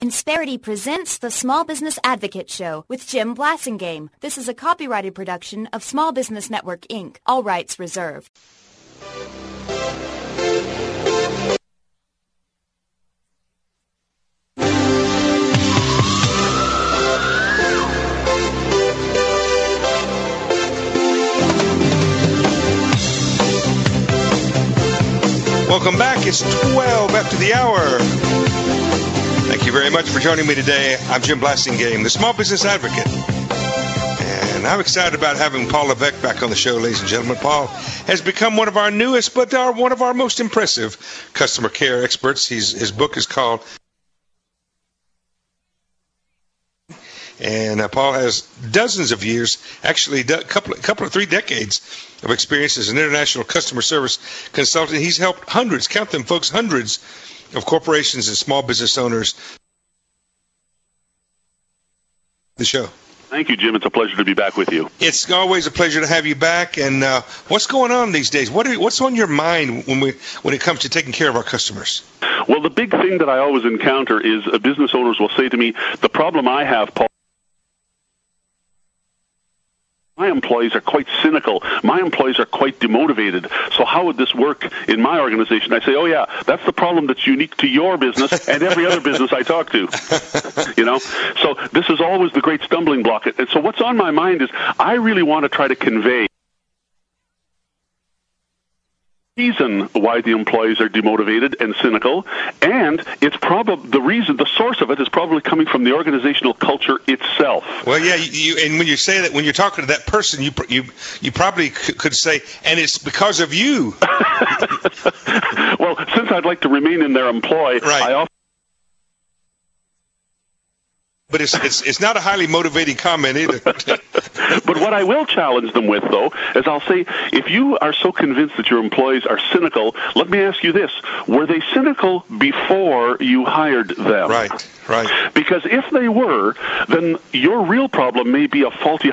Insperity presents the Small Business Advocate Show with Jim Blasingame. This is a copyrighted production of Small Business Network, Inc. All rights reserved. Welcome back. It's 12 after the hour. Thank you very much for joining me today. I'm Jim Blasingame, the Small Business Advocate. And I'm excited about having Paul Levesque back on the show, ladies and gentlemen. Paul has become one of our newest, but one of our most impressive customer care experts. His book is called... And Paul has dozens of years, actually a couple of 3 decades of experience as an international customer service consultant. He's helped hundreds, count them folks, hundreds of corporations and small business owners. The show. Thank you, Jim. It's a pleasure to be back with you. It's always a pleasure to have you back. And what's going on these days? What's on your mind when it comes to taking care of our customers? Well, the big thing that I always encounter is business owners will say to me, the problem I have, Paul, my employees are quite cynical. My employees are quite demotivated. So how would this work in my organization? I say, oh, yeah, that's the problem that's unique to your business and every other business I talk to. So this is always the great stumbling block. And so what's on my mind is I really want to try to convey reason why the employees are demotivated and cynical, and it's probably the source of it is probably coming from the organizational culture itself. Well, yeah, and when you say that, when you're talking to that person, you probably could say, and it's because of you. Well, since I'd like to remain in their employ, right. I often. But it's not a highly motivating comment either. But what I will challenge them with, though, is I'll say, if you are so convinced that your employees are cynical, let me ask you this. Were they cynical before you hired them? Right. Because if they were, then your real problem may be a faulty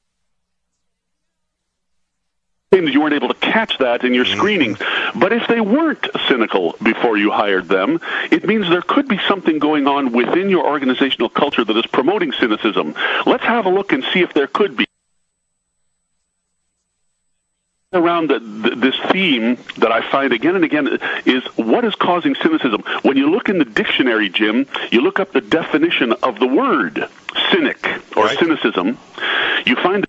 that you weren't able to catch that in your screenings. But if they weren't cynical before you hired them, it means there could be something going on within your organizational culture that is promoting cynicism. Let's have a look and see if there could be. Around this theme that I find again and again is what is causing cynicism. When you look in the dictionary, Jim, you look up the definition of the word cynic or cynicism, you find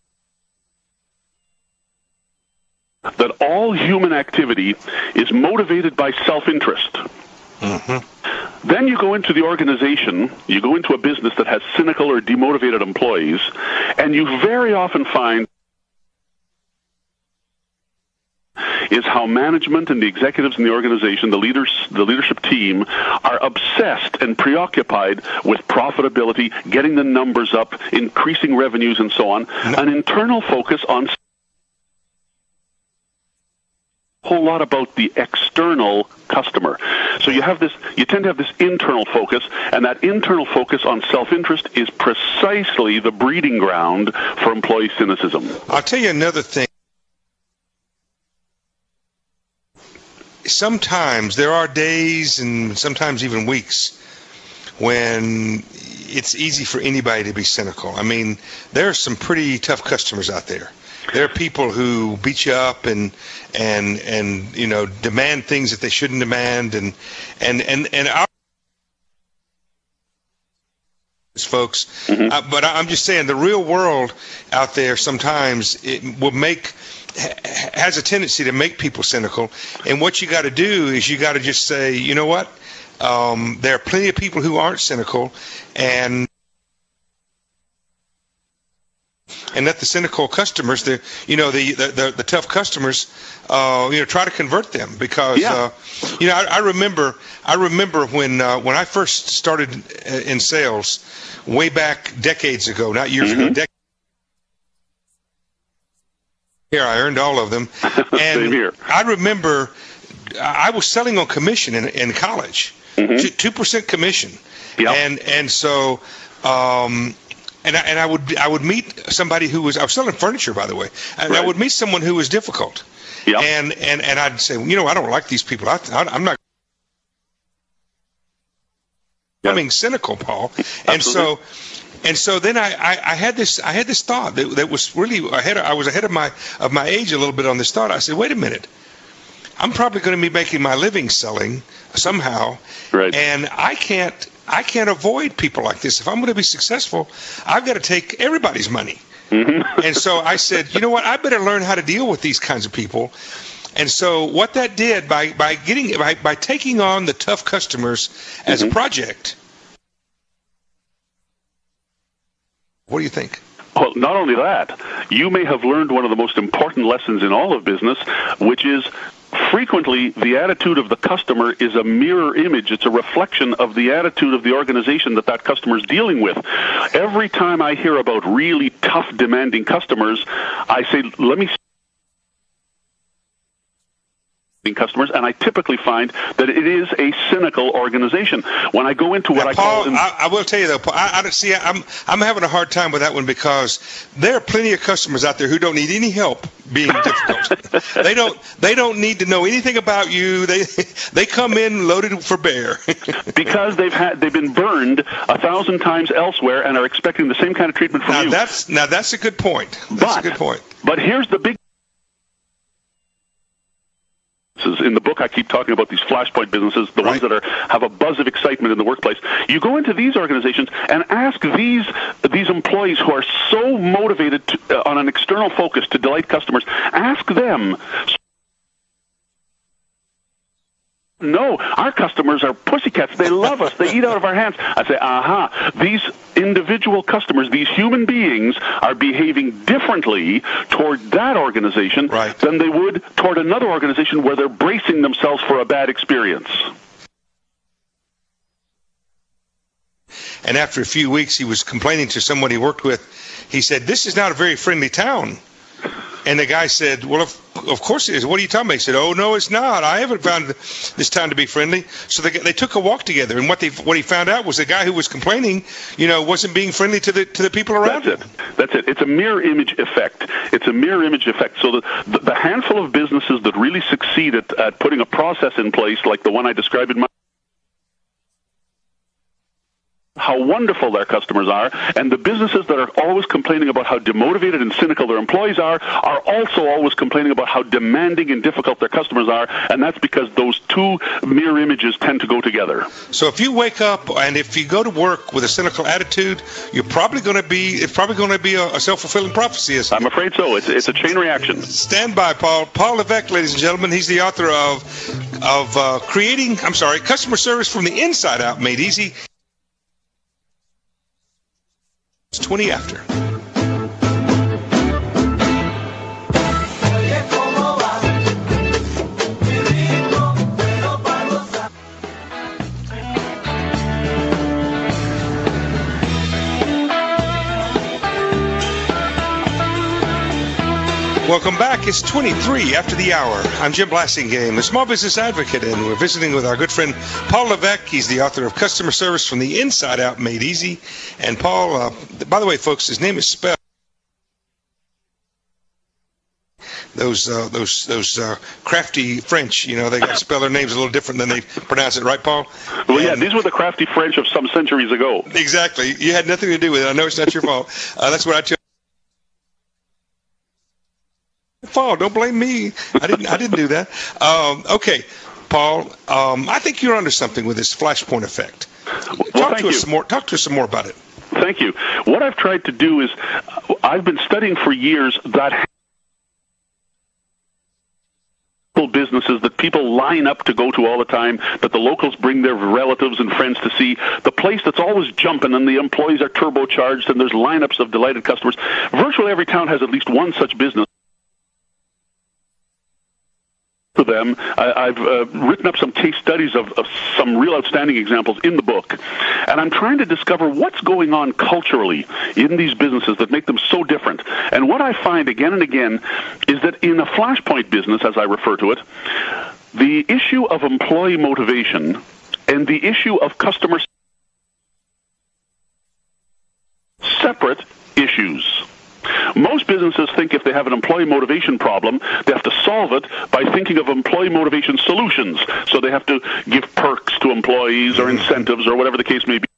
that all human activity is motivated by self-interest. Mm-hmm. Then you go into the organization, you go into a business that has cynical or demotivated employees, and you very often find is how management and the executives in the organization, the leadership team, are obsessed and preoccupied with profitability, getting the numbers up, increasing revenues, and so on. An internal focus on whole lot about the external customer. So you tend to have this internal focus, and that internal focus on self-interest is precisely the breeding ground for employee cynicism. I'll tell you another thing. Sometimes there are days and sometimes even weeks when it's easy for anybody to be cynical. I mean, there are some pretty tough customers out there. There are people who beat you up and demand things that they shouldn't demand and our folks. Mm-hmm. But I'm just saying the real world out there sometimes it has a tendency to make people cynical. And what you got to do is you got to just say, you know what? There are plenty of people who aren't cynical and let the cynical customers, the tough customers, try to convert them because, I remember when I first started in sales way back decades ago, not years ago, decades. Here, I earned all of them. And Same here. I remember I was selling on commission in college, 2% commission. Yep. And so, And I would meet somebody who was, I was selling furniture, by the way, and I would meet someone who was difficult. Yep. And I'd say, I don't like these people. I'm not. becoming cynical, Paul. And so then I had this thought that was really I was ahead of my age a little bit on this thought. I said, wait a minute. I'm probably going to be making my living selling somehow, right? And I can't avoid people like this. If I'm going to be successful, I've got to take everybody's money. Mm-hmm. And so I said, you know what? I better learn how to deal with these kinds of people. And so what that did by taking on the tough customers as a project. What do you think? Well, not only that, you may have learned one of the most important lessons in all of business, which is frequently the attitude of the customer is a mirror image. It's a reflection of the attitude of the organization that customer is dealing with. Every time I hear about really tough, demanding customers, I say, let me customers, and I typically find that it is a cynical organization. When I go into what Paul, I will tell you though, Paul, I'm having a hard time with that one because there are plenty of customers out there who don't need any help being difficult. They don't need to know anything about you. They come in loaded for bear because they've been burned 1,000 times elsewhere and are expecting the same kind of treatment from you. That's a good point. That's a good point. But here's the big. In the book, I keep talking about these flashpoint businesses, the ones that have a buzz of excitement in the workplace. You go into these organizations and ask these employees who are so motivated on an external focus to delight customers, ask them. No, our customers are pussycats. They love us. They eat out of our hands. I say, these individual customers, these human beings, are behaving differently toward that organization than they would toward another organization where they're bracing themselves for a bad experience. And after a few weeks, he was complaining to someone he worked with. He said, this is not a very friendly town. And the guy said, well, of course it is. What are you talking about? He said, oh, no, it's not. I haven't found this town to be friendly. So they took a walk together. And what he found out was the guy who was complaining, wasn't being friendly to the people around him. That's it. It's a mirror image effect. It's a mirror image effect. So the handful of businesses that really succeed at putting a process in place, like the one I described in my how wonderful their customers are, and the businesses that are always complaining about how demotivated and cynical their employees are also always complaining about how demanding and difficult their customers are, and that's because those two mirror images tend to go together. So if you wake up and if you go to work with a cynical attitude, it's probably going to be a self-fulfilling prophecy. I'm afraid so. It's a chain reaction. Stand by, Paul. Paul Levesque, ladies and gentlemen. He's the author of Customer Service from the Inside Out Made Easy. 20 after. Welcome back. It's 23 after the hour. I'm Jim Blasingame, the Small Business Advocate, and we're visiting with our good friend Paul Levesque. He's the author of Customer Service from the Inside Out Made Easy. And Paul, by the way, folks, his name is spelled. Those crafty French, they got to spell their names a little different than they pronounce it, right, Paul? Well, yeah, these were the crafty French of some centuries ago. Exactly. You had nothing to do with it. I know it's not your fault. That's what I tell you. Paul, don't blame me. I didn't do that. Okay, Paul, I think you're onto something with this flashpoint effect. Talk to us some more about it. Thank you. What I've tried to do is I've been studying for years that businesses that people line up to go to all the time, that the locals bring their relatives and friends to see, the place that's always jumping and the employees are turbocharged and there's lineups of delighted customers. Virtually every town has at least one such business. To them, I've written up some case studies of some real outstanding examples in the book, and I'm trying to discover what's going on culturally in these businesses that make them so different. And what I find again and again is that in a flashpoint business, as I refer to it, the issue of employee motivation and the issue of customer separate issues. Most businesses think if they have an employee motivation problem, they have to solve it by thinking of employee motivation solutions. So they have to give perks to employees or incentives or whatever the case may be,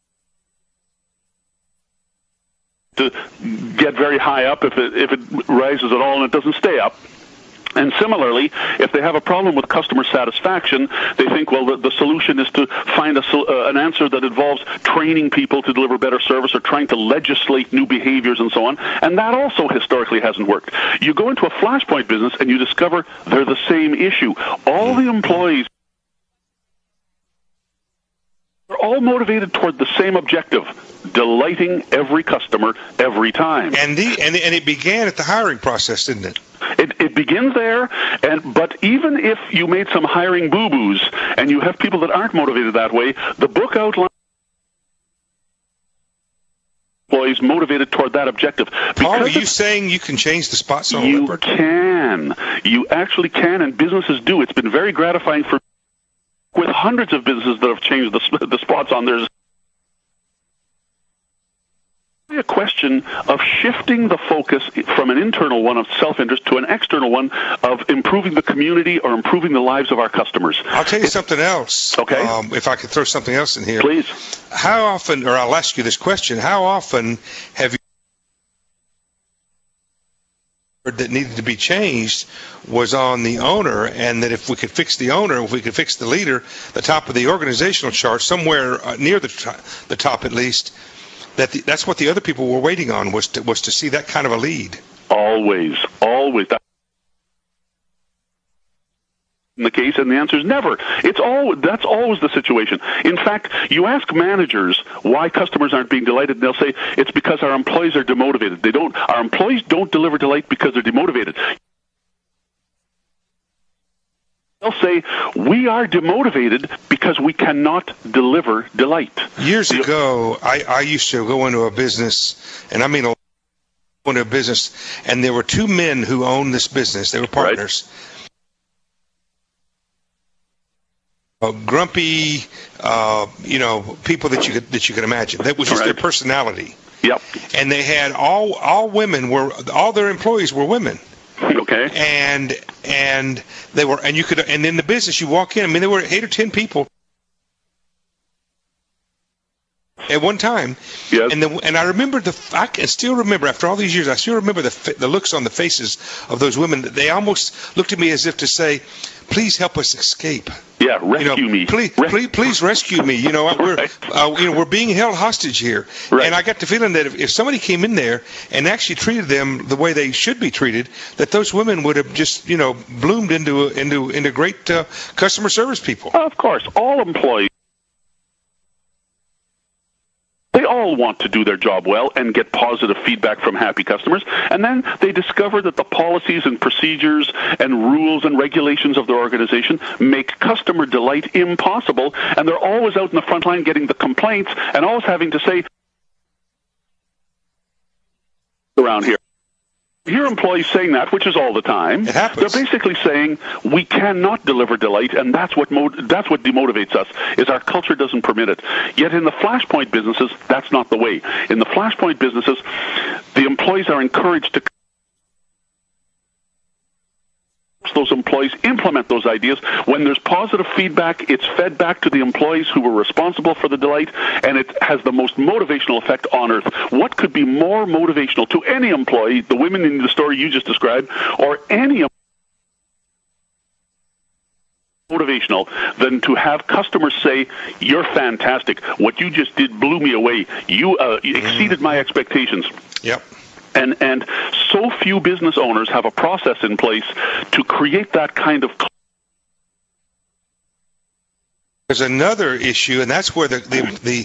to get very high up if it rises at all and it doesn't stay up. And similarly, if they have a problem with customer satisfaction, they think, well, the solution is to find an answer that involves training people to deliver better service or trying to legislate new behaviors and so on. And that also historically hasn't worked. You go into a Flashpoint business and you discover they're the same issue. All the employees are all motivated toward the same objective: delighting every customer every time. And it began at the hiring process, didn't it? It begins there, but even if you made some hiring boo-boos and you have people that aren't motivated that way, the book outlines employees motivated toward that objective. Paul, are you saying you can change the spots on You Leopard? can. You actually can, and businesses do. It's been very gratifying for with hundreds of businesses that have changed the spots on theirs. A question of shifting the focus from an internal one of self-interest to an external one of improving the community or improving the lives of our customers. I'll tell you something else. Okay. If I could throw something else in here. Please. How often, or I'll ask you this question, how often have you heard that needed to be changed was on the owner, and that if we could fix the owner, if we could fix the leader, the top of the organizational chart, somewhere near the top at least, that's what the other people were waiting on, was to see that kind of a lead. Always. That's the case, and the answer is never. That's always the situation. In fact, you ask managers why customers aren't being delighted, and they'll say it's because our employees are demotivated. Our employees don't deliver delight because they're demotivated. They'll say, we are demotivated because we cannot deliver delight. Years ago, I used to go into a business, and I mean into a business, and there were two men who owned this business. They were partners. Right. Grumpy, people that you could imagine. That was just their personality. Yep. And they had all women all their employees were women. Okay. And they were, and in the business you walk in, I mean, there were 8 or 10 people at one time. Yes. And I remember I can still remember, after all these years, I still remember the looks on the faces of those women. They almost looked at me as if to say, please help us escape. Yeah, rescue me. Please rescue me. We're being held hostage here. Right. And I got the feeling that if somebody came in there and actually treated them the way they should be treated, that those women would have just, bloomed into great customer service people. Of course, all employees, they all want to do their job well and get positive feedback from happy customers. And then they discover that the policies and procedures and rules and regulations of their organization make customer delight impossible. And they're always out in the front line getting the complaints and always having to say around here. Hear employees saying that, which is all the time. It happens. They're basically saying we cannot deliver delight, and that's what demotivates us, is our culture doesn't permit it. Yet in the Flashpoint businesses, that's not the way. In the Flashpoint businesses, the employees are encouraged to those employees implement those ideas. When there's positive feedback, it's fed back to the employees who were responsible for the delight, and it has the most motivational effect on earth. What could be more motivational to any employee, the women in the story you just described, or any motivational than to have customers say, you're fantastic. What you just did blew me away. You exceeded my expectations. Yep. And so few business owners have a process in place to create that kind of. There's another issue, and that's where the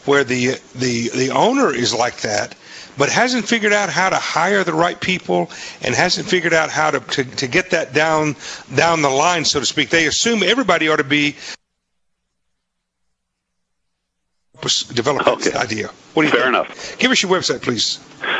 owner is like that, but hasn't figured out how to hire the right people, and hasn't figured out how to get that down the line, so to speak. They assume everybody ought to be develop this idea. What do you think? Fair enough. Give us your website, please.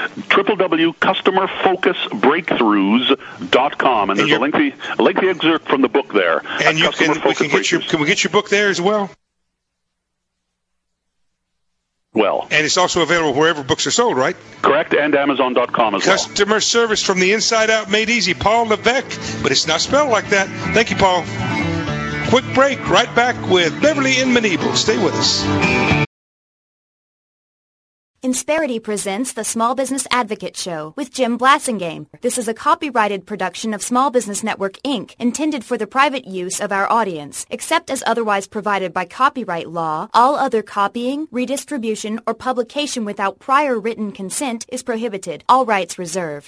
www.customerfocusbreakthroughs.com, and there's a lengthy excerpt from the book there. And can we get your book there as well? well. And it's also available wherever books are sold, right? Correct, and Amazon.com as well. Customer service from the inside out made easy. Paul Levesque, but it's not spelled like that. Thank you, Paul. Quick break, right back with Beverly in Manebel. Stay with us. Insperity presents the Small Business Advocate Show with Jim Blasingame. This is a copyrighted production of Small Business Network, Inc., intended for the private use of our audience. Except as otherwise provided by copyright law, all other copying, redistribution, or publication without prior written consent is prohibited. All rights reserved.